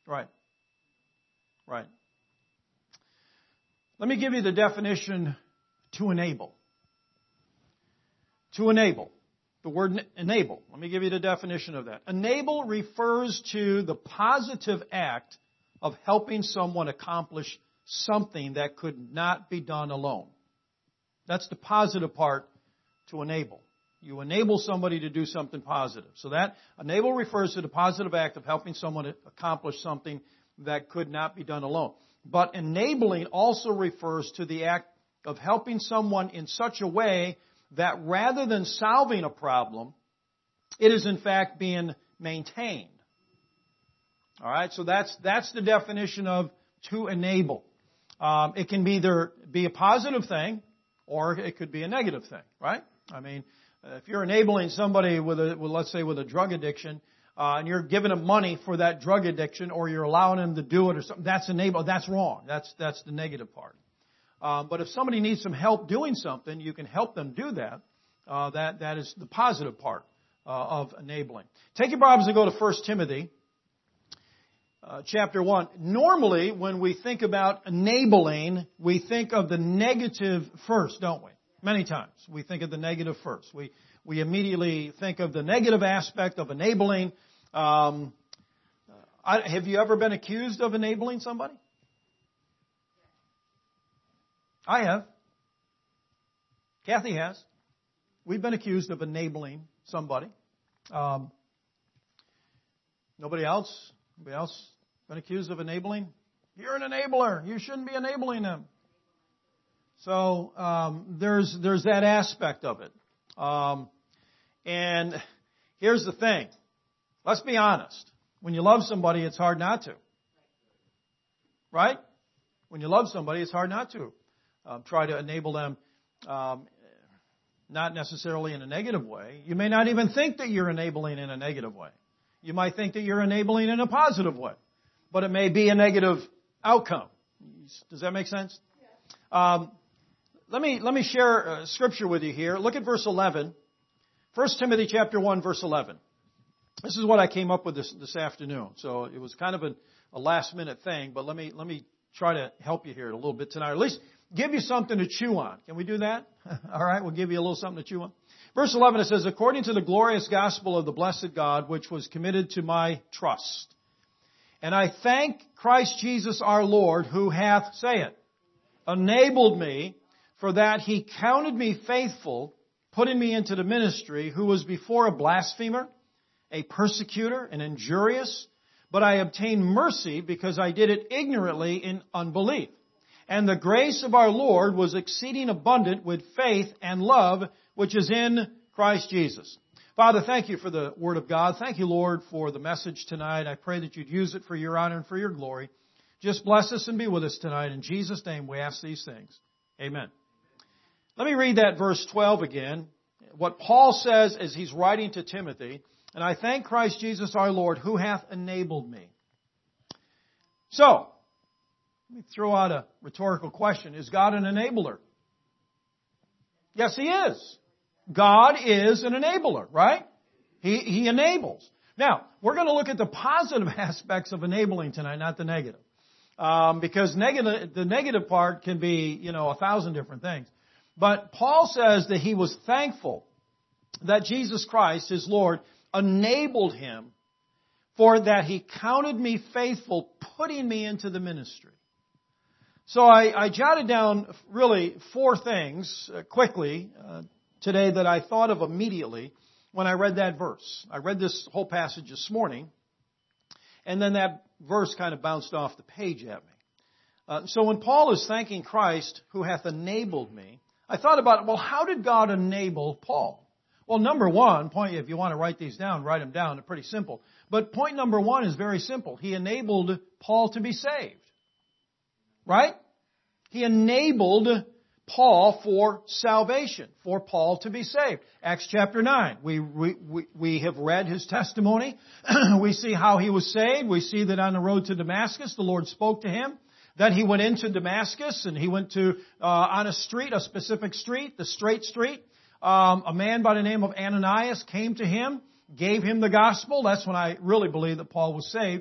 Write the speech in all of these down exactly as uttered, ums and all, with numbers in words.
Right. Right. Let me give you the definition to enable. To enable. The word enable. Let me give you the definition of that. Enable refers to the positive act of helping someone accomplish something that could not be done alone. That's the positive part to enable. You enable somebody to do something positive. So that enable refers to the positive act of helping someone accomplish something that could not be done alone. But enabling also refers to the act of helping someone in such a way that rather than solving a problem, it is in fact being maintained. All right, so that's that's the definition of to enable. Um, it can be either be a positive thing or it could be a negative thing, right? I mean, if you're enabling somebody with a, with, let's say, with a drug addiction, uh, and you're giving them money for that drug addiction, or you're allowing them to do it, or something, that's enable. That's wrong. That's that's the negative part. Um, but if somebody needs some help doing something, you can help them do that. Uh, that that is the positive part uh, of enabling. Take your Bibles and go to First Timothy, uh, chapter one. Normally, when we think about enabling, we think of the negative first, don't we? Many times we think of the negative first. We we immediately think of the negative aspect of enabling. Um, I, have you ever been accused of enabling somebody? I have. Kathy has. We've been accused of enabling somebody. Um, nobody else? Nobody else been accused of enabling? You're an enabler. You shouldn't be enabling them. So um, there's there's that aspect of it. Um, and here's the thing. Let's be honest. When you love somebody, it's hard not to. Right? When you love somebody, it's hard not to. Um, try to enable them, um, not necessarily in a negative way. You may not even think that you're enabling in a negative way. You might think that you're enabling in a positive way, but it may be a negative outcome. Does that make sense? Um, let me let me share a scripture with you here. Look at verse eleven. First Timothy chapter one, verse eleven. This is what I came up with this this afternoon. So it was kind of a, a last minute thing, but let me let me try to help you here a little bit tonight, or at least give you something to chew on. Can we do that? All right, we'll give you a little something to chew on. Verse eleven, it says, according to the glorious gospel of the blessed God, which was committed to my trust. And I thank Christ Jesus our Lord, who hath, say it, enabled me, for that he counted me faithful, putting me into the ministry, who was before a blasphemer, a persecutor, an injurious, but I obtained mercy because I did it ignorantly in unbelief. And the grace of our Lord was exceeding abundant with faith and love, which is in Christ Jesus. Father, thank you for the Word of God. Thank you, Lord, for the message tonight. I pray that you'd use it for your honor and for your glory. Just bless us and be with us tonight. In Jesus' name we ask these things. Amen. Let me read that verse twelve again. What Paul says as he's writing to Timothy, and I thank Christ Jesus our Lord, who hath enabled me. So, let me throw out a rhetorical question. Is God an enabler? Yes, He is. God is an enabler, right? He, he enables. Now, we're going to look at the positive aspects of enabling tonight, not the negative. Um, because negative, the negative part can be, you know, a thousand different things. But Paul says that he was thankful that Jesus Christ, his Lord, enabled him for that he counted me faithful, putting me into the ministry. So I, I jotted down really four things uh, quickly uh, today that I thought of immediately when I read that verse. I read this whole passage this morning, and then that verse kind of bounced off the page at me. Uh, so when Paul is thanking Christ, who hath enabled me, I thought about, well, how did God enable Paul? Well, number one, point, if you want to write these down, write them down. They're pretty simple. But point number one is very simple. He enabled Paul to be saved. Right? He enabled Paul for salvation, for Paul to be saved. Acts chapter nine. We, we, we, we have read his testimony. We see how he was saved. We see that on the road to Damascus, the Lord spoke to him. Then he went into Damascus and he went to, uh, on a street, a specific street, the straight street. Um, a man by the name of Ananias came to him, gave him the gospel. That's when I really believe that Paul was saved.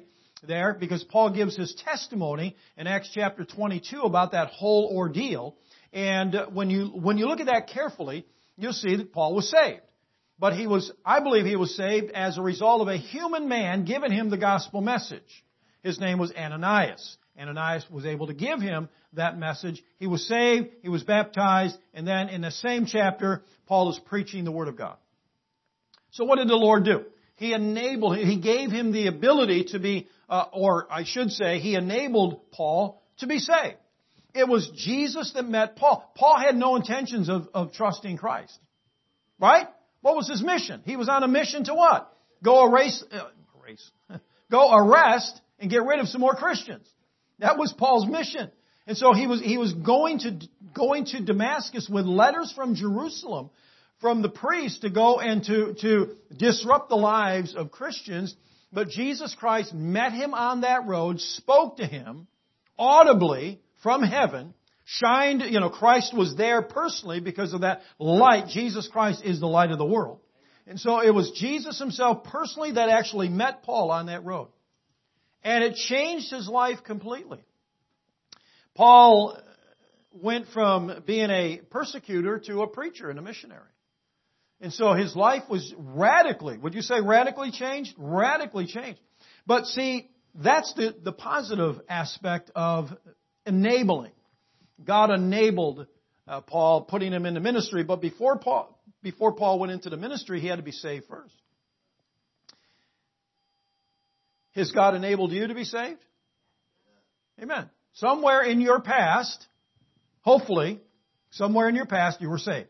there because Paul gives his testimony in Acts chapter twenty-two about that whole ordeal. And when you, when you look at that carefully, you'll see that Paul was saved. But he was, I believe he was saved as a result of a human man giving him the gospel message. His name was Ananias. Ananias was able to give him that message. He was saved, he was baptized, and then in the same chapter, Paul is preaching the Word of God. So what did the Lord do? He enabled him, He gave him the ability to be, uh, or I should say, He enabled Paul to be saved. It was Jesus that met Paul. Paul had no intentions of, of trusting Christ. Right? What was his mission? He was on a mission to what? Go erase, uh, erase, go arrest and get rid of some more Christians. That was Paul's mission. And so he was, he was going to, going to Damascus with letters from Jerusalem, from the priests to go and to, to disrupt the lives of Christians. But Jesus Christ met him on that road, spoke to him audibly from heaven, shined, you know, Christ was there personally because of that light. Jesus Christ is the light of the world. And so it was Jesus himself personally that actually met Paul on that road. And it changed his life completely. Paul went from being a persecutor to a preacher and a missionary. And so his life was radically, would you say radically changed? Radically changed. But see, that's the, the positive aspect of enabling. God enabled uh, Paul, putting him into ministry. But before Paul, before Paul went into the ministry, he had to be saved first. Has God enabled you to be saved? Amen. Somewhere in your past, hopefully, somewhere in your past, you were saved.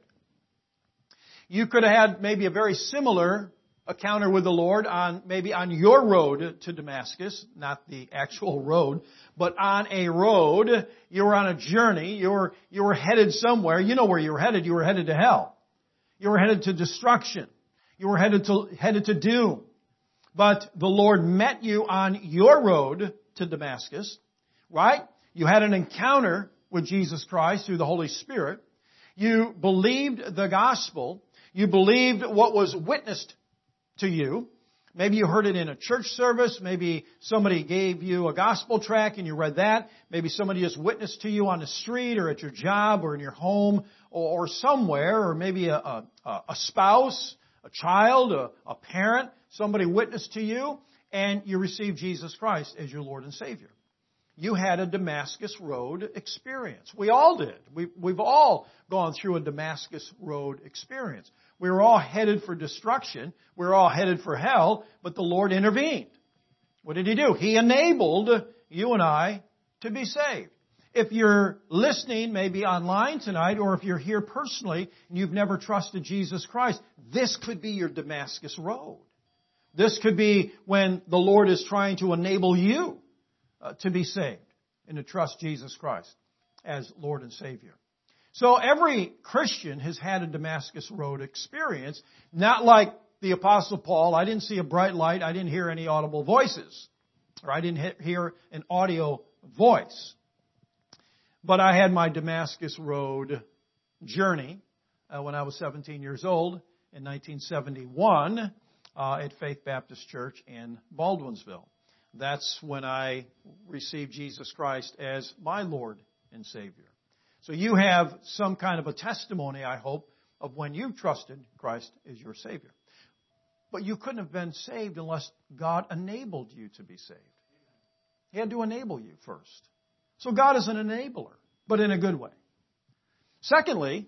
You could have had maybe a very similar encounter with the Lord on maybe on your road to Damascus, not the actual road, but on a road. You were on a journey. You were you were headed somewhere. You know where you were headed. You were headed to hell. You were headed to destruction. You were headed to headed to doom. But the Lord met you on your road to Damascus, right? You had an encounter with Jesus Christ through the Holy Spirit. You believed the gospel. You believed what was witnessed to you. Maybe you heard it in a church service. Maybe somebody gave you a gospel tract and you read that. Maybe somebody just witnessed to you on the street or at your job or in your home or, or somewhere. Or maybe a, a, a spouse, a child, a, a parent. Somebody witnessed to you and you received Jesus Christ as your Lord and Savior. You had a Damascus Road experience. We all did. We, we've all gone through a Damascus Road experience. We were all headed for destruction. We were all headed for hell, but the Lord intervened. What did He do? He enabled you and I to be saved. If you're listening maybe online tonight, or if you're here personally and you've never trusted Jesus Christ, this could be your Damascus Road. This could be when the Lord is trying to enable you uh, to be saved and to trust Jesus Christ as Lord and Savior. So every Christian has had a Damascus Road experience, not like the Apostle Paul. I didn't see a bright light. I didn't hear any audible voices, or I didn't hear an audio voice. But I had my Damascus Road journey uh, when I was seventeen years old in nineteen seventy-one. Uh, at Faith Baptist Church in Baldwinsville. That's when I received Jesus Christ as my Lord and Savior. So you have some kind of a testimony, I hope, of when you trusted Christ as your Savior. But you couldn't have been saved unless God enabled you to be saved. He had to enable you first. So God is an enabler, but in a good way. Secondly,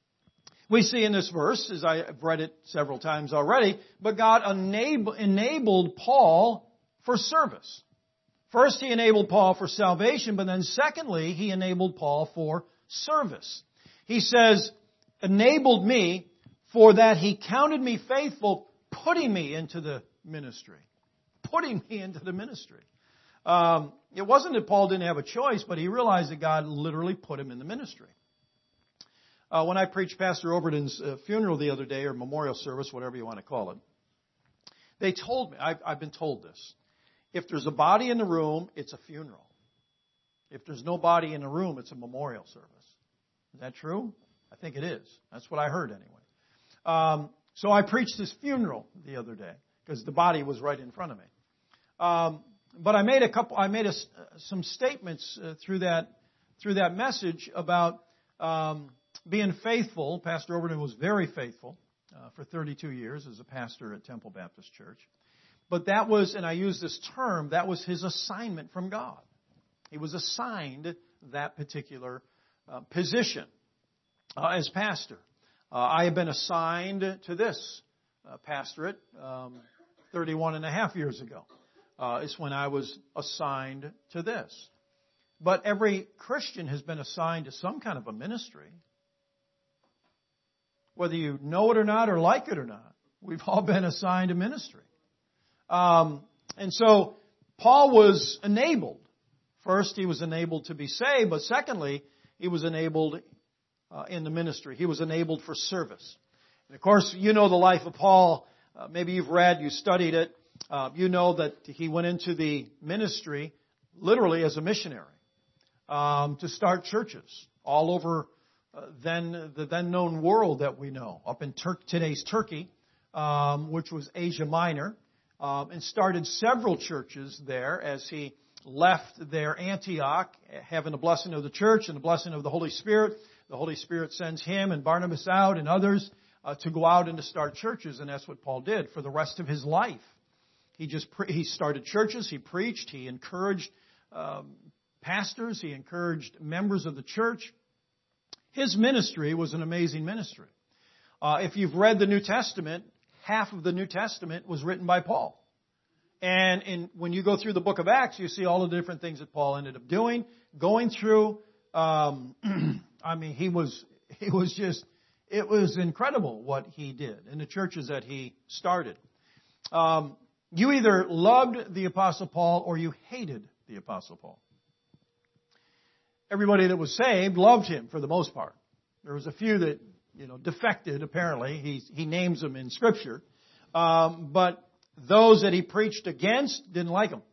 we see in this verse, as I've read it several times already, but God enable, enabled Paul for service. First, He enabled Paul for salvation, but then secondly, He enabled Paul for service. He says, enabled me for that He counted me faithful, putting me into the ministry. Putting me into the ministry. Um, it wasn't that Paul didn't have a choice, but he realized that God literally put him in the ministry. Uh, when I preached Pastor Overton's uh, funeral the other day, or memorial service, whatever you want to call it, they told me, I've, I've been told this, if there's a body in the room, it's a funeral. If there's no body in the room, it's a memorial service. Is that true? I think it is. That's what I heard anyway. Um, so I preached his funeral the other day, because the body was right in front of me. Um, but I made a couple. I made a, some statements uh, through that through that message about um, being faithful. Pastor Overton was very faithful uh, for thirty-two years as a pastor at Temple Baptist Church. But that was, and I use this term, that was his assignment from God. He was assigned that particular uh, position uh, as pastor. Uh, I have been assigned to this uh, pastorate um, thirty-one and a half years ago. Uh, is when I was assigned to this. But every Christian has been assigned to some kind of a ministry. Whether you know it or not, or like it or not, we've all been assigned a ministry. Um, and so Paul was enabled. First, he was enabled to be saved, but secondly, he was enabled uh, in the ministry. He was enabled for service. And of course, you know the life of Paul. Uh, maybe you've read, you studied it. Uh, you know that he went into the ministry literally as a missionary um, to start churches all over uh, then the then known world that we know, up in Tur- today's Turkey, um, which was Asia Minor, um, and started several churches there as he left there Antioch, having the blessing of the church and the blessing of the Holy Spirit. The Holy Spirit sends him and Barnabas out and others uh, to go out and to start churches, and that's what Paul did for the rest of his life. He just pre- he started churches, he preached, he encouraged um, pastors, he encouraged members of the church. His ministry was an amazing ministry. Uh, if you've read the New Testament, half of the New Testament was written by Paul. And in, when you go through the book of Acts, you see all the different things that Paul ended up doing, going through. Um, I mean, he was he was just it was incredible what he did in the churches that he started. Um, You either loved the Apostle Paul or you hated the Apostle Paul. Everybody that was saved loved him for the most part. There was a few that, you know, defected, apparently. He, he names them in Scripture. Um, but those that he preached against didn't like him.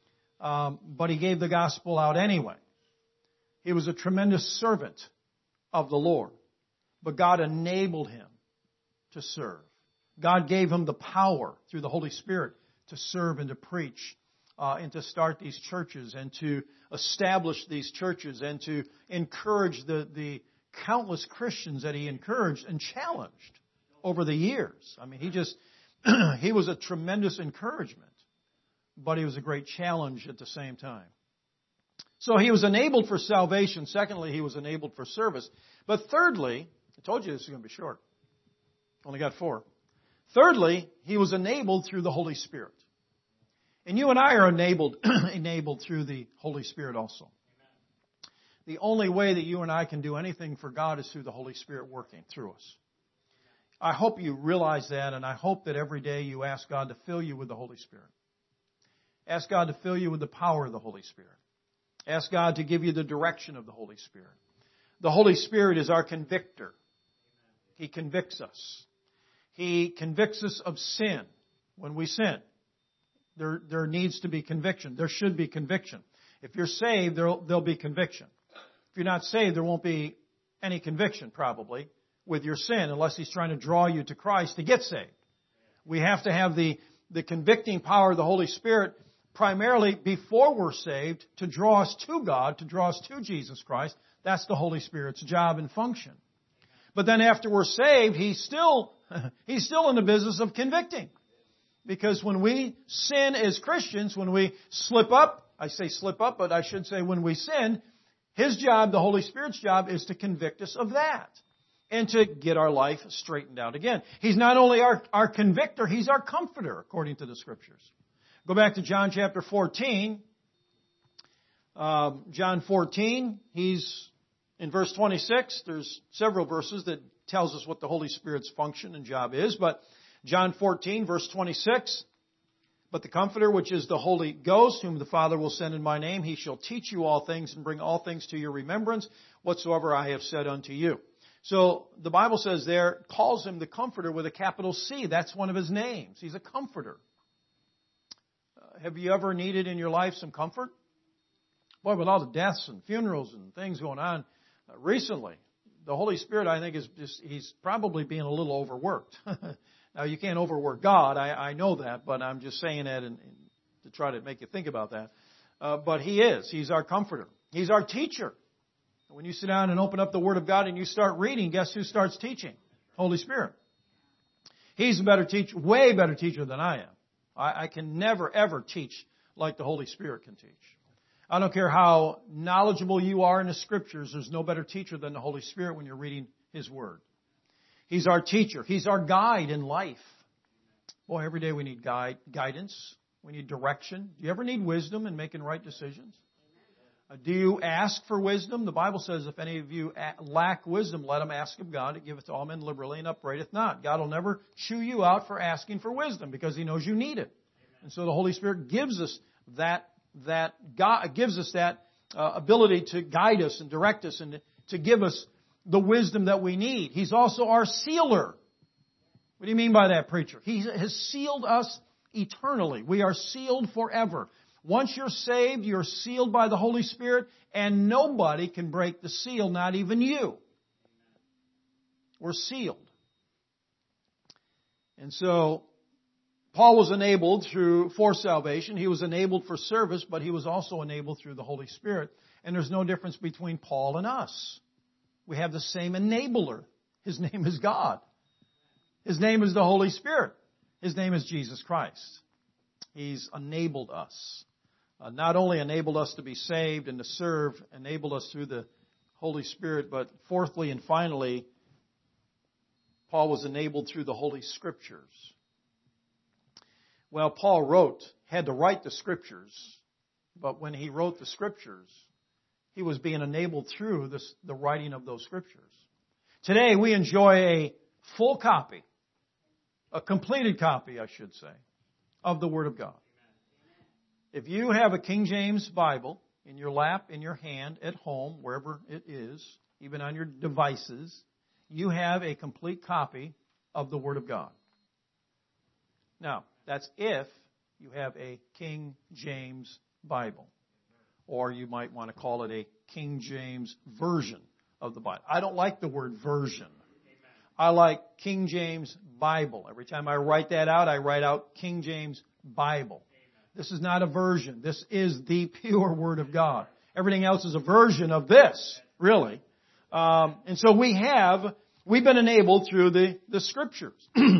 Um, but he gave the gospel out anyway. He was a tremendous servant of the Lord. But God enabled him to serve. God gave him the power through the Holy Spirit to serve and to preach uh, and to start these churches and to establish these churches and to encourage the, the countless Christians that he encouraged and challenged over the years. I mean, he just, he was a tremendous encouragement, but he was a great challenge at the same time. So he was enabled for salvation. Secondly, he was enabled for service. But thirdly, I told you this is going to be short. Only got four. Thirdly, he was enabled through the Holy Spirit. And you and I are enabled enabled through the Holy Spirit also. The only way that you and I can do anything for God is through the Holy Spirit working through us. I hope you realize that, and I hope that every day you ask God to fill you with the Holy Spirit. Ask God to fill you with the power of the Holy Spirit. Ask God to give you the direction of the Holy Spirit. The Holy Spirit is our convictor. He convicts us. He convicts us of sin when we sin. There, there needs to be conviction. There should be conviction. If you're saved, there'll, there'll be conviction. If you're not saved, there won't be any conviction probably with your sin unless He's trying to draw you to Christ to get saved. We have to have the, the convicting power of the Holy Spirit primarily before we're saved to draw us to God, to draw us to Jesus Christ. That's the Holy Spirit's job and function. But then after we're saved, He's still, He's still in the business of convicting. Because when we sin as Christians, when we slip up, I say slip up, but I should say when we sin, His job, the Holy Spirit's job, is to convict us of that. And to get our life straightened out again. He's not only our, our convictor, He's our comforter, according to the Scriptures. Go back to John chapter fourteen. Um, John fourteen, He's in verse twenty-six. There's several verses that tells us what the Holy Spirit's function and job is. But John fourteen, verse twenty-six. But the Comforter, which is the Holy Ghost, whom the Father will send in my name, He shall teach you all things and bring all things to your remembrance, whatsoever I have said unto you. So the Bible says there, calls Him the Comforter with a capital C. That's one of His names. He's a comforter. Uh, have you ever needed in your life some comfort? Boy, with all the deaths and funerals and things going on uh, recently, the Holy Spirit, I think, is just, He's probably being a little overworked. Now, you can't overwork God. I, I know that, but I'm just saying that in, to try to make you think about that. Uh, but He is. He's our comforter. He's our teacher. When you sit down and open up the Word of God and you start reading, guess who starts teaching? Holy Spirit. He's a better teacher, way better teacher than I am. I, I can never, ever teach like the Holy Spirit can teach. I don't care how knowledgeable you are in the Scriptures, there's no better teacher than the Holy Spirit when you're reading His Word. He's our teacher. He's our guide in life. Boy, every day we need guide, guidance. We need direction. Do you ever need wisdom in making right decisions? Uh, do you ask for wisdom? The Bible says if any of you lack wisdom, let him ask of God. It giveth to all men liberally and upbraideth not. God will never chew you out for asking for wisdom because He knows you need it. And so the Holy Spirit gives us that, that God gives us that uh, ability to guide us and direct us and to give us the wisdom that we need. He's also our sealer. What do you mean by that, preacher? He has sealed us eternally. We are sealed forever. Once you're saved, you're sealed by the Holy Spirit, and nobody can break the seal, not even you. We're sealed. And so, Paul was enabled through, for salvation. He was enabled for service, but he was also enabled through the Holy Spirit. And there's no difference between Paul and us. We have the same enabler. His name is God. His name is the Holy Spirit. His name is Jesus Christ. He's enabled us. Uh, not only enabled us to be saved and to serve, enabled us through the Holy Spirit, but fourthly and finally, Paul was enabled through the Holy Scriptures. Well, Paul wrote, had to write the Scriptures, but when he wrote the Scriptures, he was being enabled through this, the writing of those Scriptures. Today, we enjoy a full copy, a completed copy, I should say, of the Word of God. If you have a King James Bible in your lap, in your hand, at home, wherever it is, even on your devices, you have a complete copy of the Word of God. Now, that's if you have a King James Bible. Or you might want to call it a King James Version of the Bible. I don't like the word version. I like King James Bible. Every time I write that out, I write out King James Bible. This is not a version. This is the pure Word of God. Everything else is a version of this, really. Um, and so we have, we've been enabled through the, the Scriptures.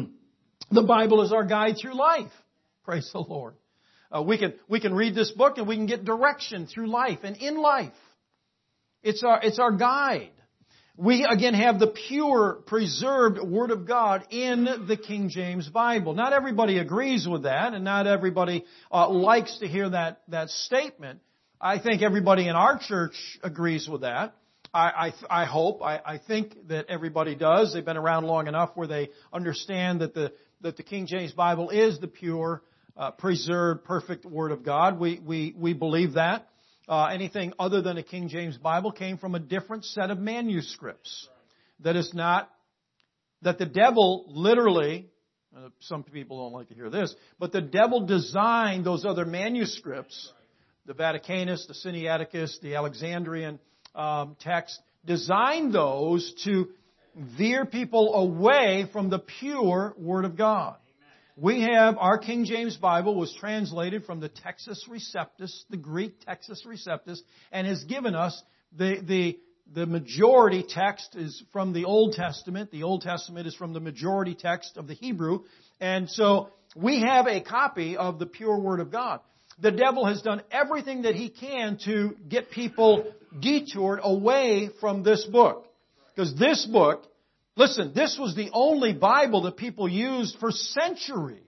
The Bible is our guide through life. Praise the Lord. Uh, we can, we can read this book and we can get direction through life and in life. It's our, it's our guide. We, again, have the pure, preserved Word of God in the King James Bible. Not everybody agrees with that, and not everybody uh, likes to hear that, that statement. I think everybody in our church agrees with that. I, I, I hope, I, I think that everybody does. They've been around long enough where they understand that the, that the King James Bible is the pure, uh, preserved, perfect Word of God. We, we, we believe that. Uh, anything other than a King James Bible came from a different set of manuscripts. That is not, that the devil literally, uh, some people don't like to hear this, but the devil designed those other manuscripts, the Vaticanus, the Sinaiticus, the Alexandrian um, text, designed those to veer people away from the pure Word of God. We have, our King James Bible was translated from the Textus Receptus, the Greek Textus Receptus, and has given us the, the, the majority text is from the Old Testament. The Old Testament is from the majority text of the Hebrew. And so we have a copy of the pure Word of God. The devil has done everything that he can to get people detoured away from this book. Because this book, listen, this was the only Bible that people used for centuries.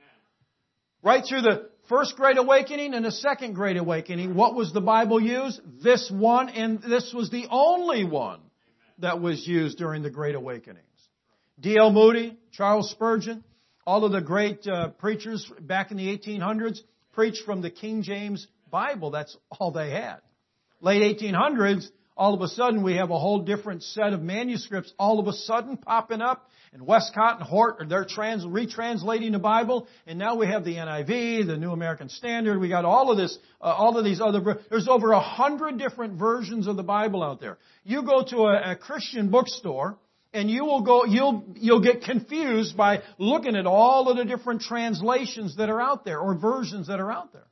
Right through the First Great Awakening and the Second Great Awakening, what was the Bible used? This one, and this was the only one that was used during the Great Awakenings. D L Moody, Charles Spurgeon, all of the great uh, preachers back in the eighteen hundreds preached from the King James Bible. That's all they had. Late eighteen hundreds, all of a sudden we have a whole different set of manuscripts all of a sudden popping up. And Westcott and Hort, they're trans, retranslating the Bible. And now we have the N I V, the New American Standard. We got all of this, uh, all of these other, there's over a hundred different versions of the Bible out there. You go to a, a Christian bookstore And you will go, you'll, you'll get confused by looking at all of the different translations that are out there or versions that are out there.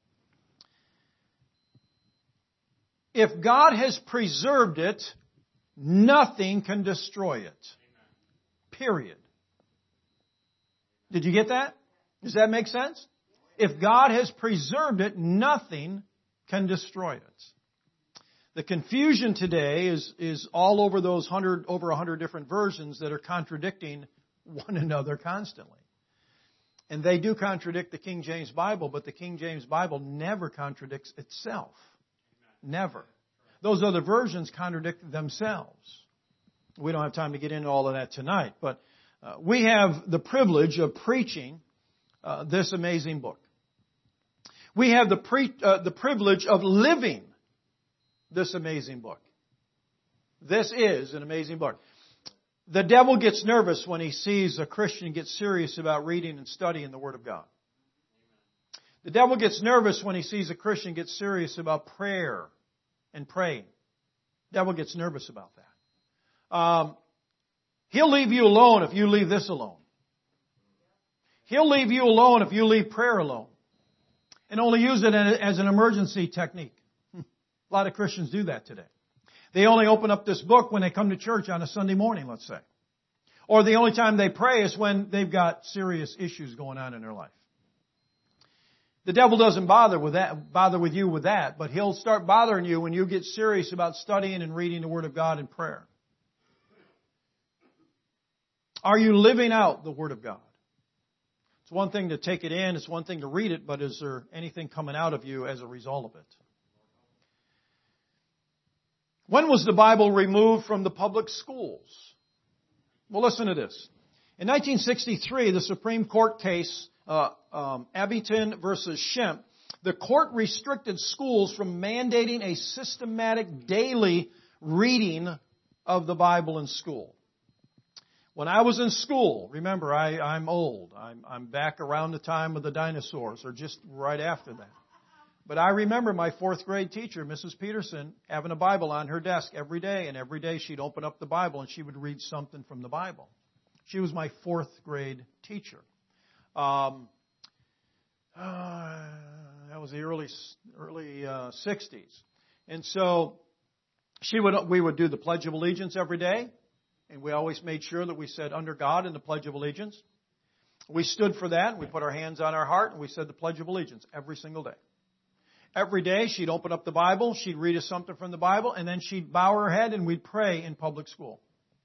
If God has preserved it, nothing can destroy it. Period. Did you get that? Does that make sense? If God has preserved it, nothing can destroy it. The confusion today is, is all over those hundred, over a hundred different versions that are contradicting one another constantly. And they do contradict the King James Bible, but the King James Bible never contradicts itself. Never. Those other versions contradict themselves. We don't have time to get into all of that tonight, but uh, we have the privilege of preaching uh, this amazing book. We have the, pre- uh, the privilege of living this amazing book. This is an amazing book. The devil gets nervous when he sees a Christian get serious about reading and studying the Word of God. The devil gets nervous when he sees a Christian get serious about prayer and praying. The devil gets nervous about that. Um, he'll leave you alone if you leave this alone. He'll leave you alone if you leave prayer alone. And only use it as an emergency technique. A lot of Christians do that today. They only open up this book when they come to church on a Sunday morning, let's say. Or the only time they pray is when they've got serious issues going on in their life. The devil doesn't bother with that, bother with you with that, but he'll start bothering you when you get serious about studying and reading the Word of God in prayer. Are you living out the Word of God? It's one thing to take it in, it's one thing to read it, but is there anything coming out of you as a result of it? When was the Bible removed from the public schools? Well, listen to this. In nineteen sixty-three, the Supreme Court case, uh, um, Abington versus Schempp, the court restricted schools from mandating a systematic daily reading of the Bible in school. When I was in school, remember, I, I'm old. I'm, I'm back around the time of the dinosaurs, or just right after that. But I remember my fourth grade teacher, Missus Peterson, having a Bible on her desk every day, and every day she'd open up the Bible and she would read something from the Bible. She was my fourth grade teacher. Um, uh, that was the early early uh, sixties, and so she would we would do the Pledge of Allegiance every day, and we always made sure that we said "Under God" in the Pledge of Allegiance. We stood for that, and we put our hands on our heart, and we said the Pledge of Allegiance every single day. Every day she'd open up the Bible, she'd read us something from the Bible, and then she'd bow her head and we'd pray in public school.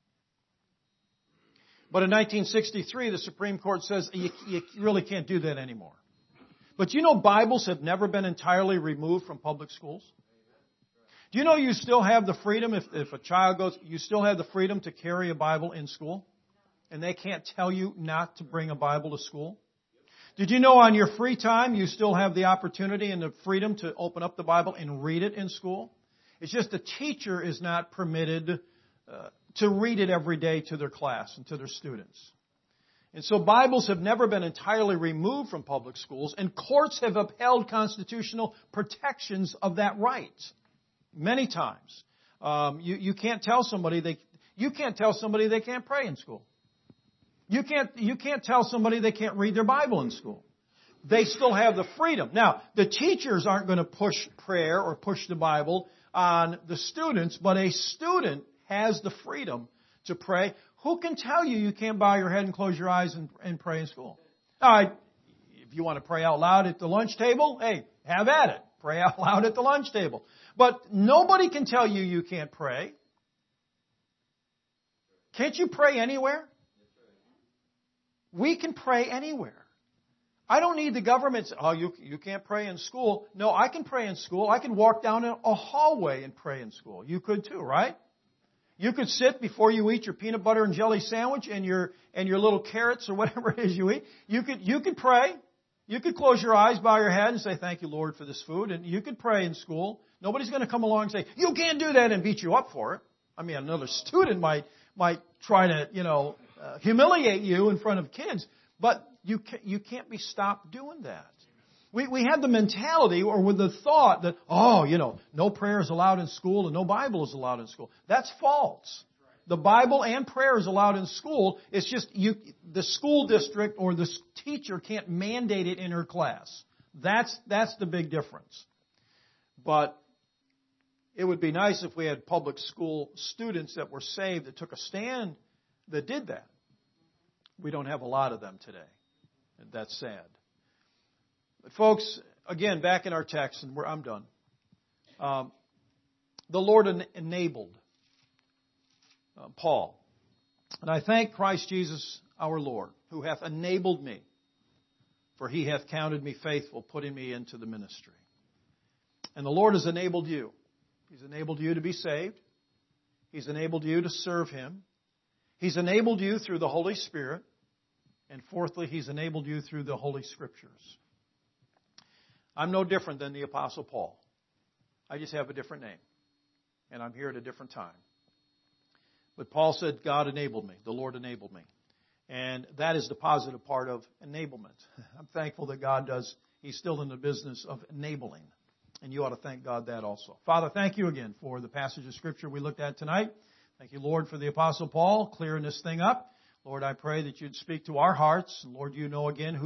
But in nineteen sixty-three, the Supreme Court says you, you really can't do that anymore. But you know Bibles have never been entirely removed from public schools? Do you know you still have the freedom, if, if a child goes, you still have the freedom to carry a Bible in school? And they can't tell you not to bring a Bible to school? Did you know on your free time you still have the opportunity and the freedom to open up the Bible and read it in school? It's just the teacher is not permitted uh, to read it every day to their class and to their students. And so Bibles have never been entirely removed from public schools, and courts have upheld constitutional protections of that right many times. Um, you, you can't tell somebody they you can't tell somebody they can't pray in school. You can't, you can't tell somebody they can't read their Bible in school. They still have the freedom. Now, the teachers aren't going to push prayer or push the Bible on the students, but a student has the freedom to pray. Who can tell you you can't bow your head and close your eyes and, and pray in school? All right, if you want to pray out loud at the lunch table, hey, have at it. Pray out loud at the lunch table. But nobody can tell you you can't pray. Can't you pray anywhere? We can pray anywhere. I don't need the government. Oh, you you can't pray in school. No, I can pray in school. I can walk down a hallway and pray in school. You could too, right? You could sit before you eat your peanut butter and jelly sandwich and your and your little carrots or whatever it is you eat. You could you could pray. You could close your eyes, bow your head, and say, "Thank you, Lord, for this food." And you could pray in school. Nobody's going to come along and say, "You can't do that," and beat you up for it. I mean, another student might might try to, you know, uh, humiliate you in front of kids, but you can't, you can't be stopped doing that. We we have the mentality or with the thought that, oh, you know, no prayer is allowed in school and no Bible is allowed in school. That's false. the Bible and prayer is allowed in school. It's just you, the school district or the teacher can't mandate it in her class. That's, that's the big difference. But it would be nice if we had public school students that were saved, that took a stand, that did that. We don't have a lot of them today. And that's sad. But folks, again, back in our text, and we're, I'm done. Um, the Lord en- enabled uh, Paul. And I thank Christ Jesus our Lord, who hath enabled me, for he hath counted me faithful, putting me into the ministry. And the Lord has enabled you. He's enabled you to be saved. He's enabled you to serve Him. He's enabled you through the Holy Spirit. And fourthly, He's enabled you through the Holy Scriptures. I'm no different than the Apostle Paul. I just have a different name. And I'm here at a different time. But Paul said, God enabled me. The Lord enabled me. And that is the positive part of enablement. I'm thankful that God does, He's still in the business of enabling. And you ought to thank God that also. Father, thank you again for the passage of Scripture we looked at tonight. Thank you, Lord, for the Apostle Paul clearing this thing up. Lord, I pray that you'd speak to our hearts. Lord, you know again who